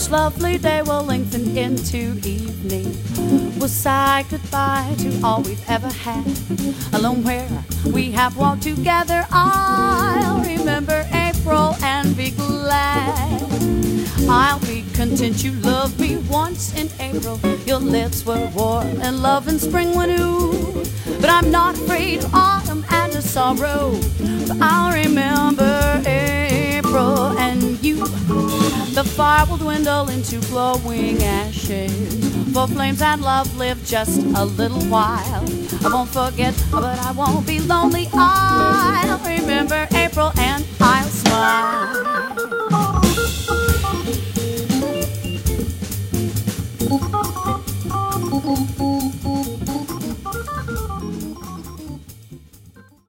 Each lovely day will lengthen into evening. We'll say goodbye to all we've ever had. Alone where we have walked together, I'll remember April and be glad. I'll be content you loved me once in April. Your lips were warm and love in spring were new. But I'm not afraid of autumn and of sorrow, for I'll remember April and you. The fire will dwindle into glowing ashes, for flames and love live just a little while. I won't forget, but I won't be lonely. I'll remember